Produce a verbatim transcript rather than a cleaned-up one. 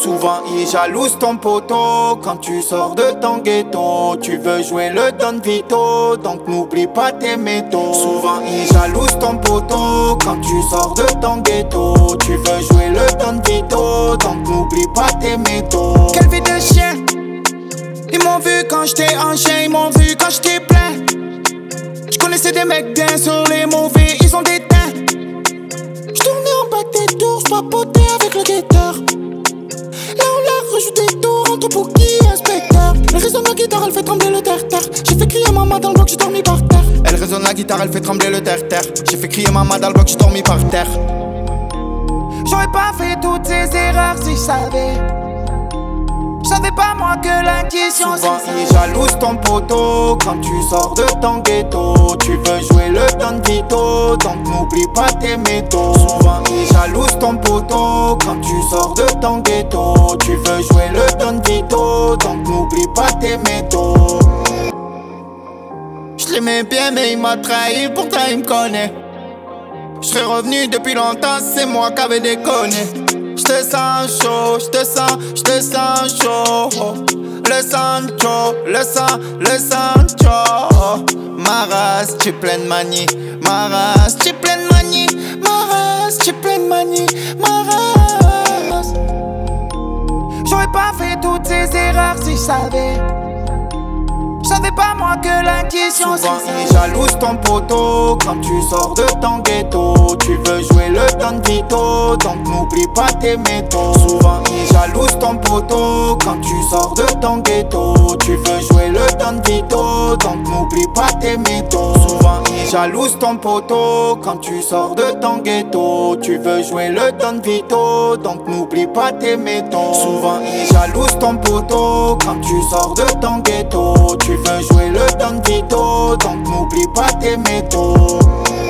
Souvent il jalouse ton poteau quand tu sors de ton ghetto. Tu veux jouer le Don Vito, donc n'oublie pas tes métaux. Souvent il jalouse ton poteau quand tu sors de ton ghetto. Tu veux jouer le Don Vito, donc n'oublie pas tes métaux. Quelle vie de chien. Ils m'ont vu quand j'étais en chien, ils m'ont vu quand j'étais plein. J'connaissais des mecs bien sur les mauvais, ils ont des teints. J'tournais en bas des tours, j'papotais avec le guetteur. Là on la rejoue des tours entre Bookie et inspecteur. Elle résonne la guitare, elle fait trembler le terre-terre. J'ai fait crier maman dans le bloc, j'ai dormi par terre. Elle résonne la guitare, elle fait trembler le terre-terre. J'ai fait crier maman dans le bloc, j'ai dormi par terre. J'aurais pas fait toutes ces erreurs si je savais. J'savais pas moi que l'intuition. Souvent il jalouse ton poteau quand tu sors de ton ghetto. Tu veux jouer le Don Vito, donc n'oublie pas tes métaux. Souvent il jalouse ton poteau quand tu sors de ton ghetto. Tu veux jouer le Don Vito, donc n'oublie pas tes métaux. Je l'aimais bien mais il m'a trahi, pourtant il me connaît. J'serais revenu depuis longtemps, c'est moi qui avais déconné. J'te sens chaud, j'te sens, j'te sens chaud. Le sang chaud, le sang, le sang chaud. Ma race, tu pleine manie. Ma race, tu pleine manie. Ma race, tu pleine manie. Ma race. J'aurais pas fait toutes ces erreurs si je savais. J'savais pas moi que l'intuition. Souvent il jalouse ton poteau quand tu sors de ton ghetto. Tu veux jouer le Don Vito, donc n'oublie pas tes métaux. Souvent il jalouse ton poteau quand tu sors de ton ghetto. Tu veux jouer le Don Vito, donc n'oublie pas tes métaux. Souvent il jalouse ton poteau quand tu sors de ton ghetto. Tu veux jouer le Don Vito, donc n'oublie pas tes métaux. Souvent il jalouse ton poteau quand tu sors de ton ghetto. Tu veux jouer le Don Vito, donc n'oublie pas tes métaux.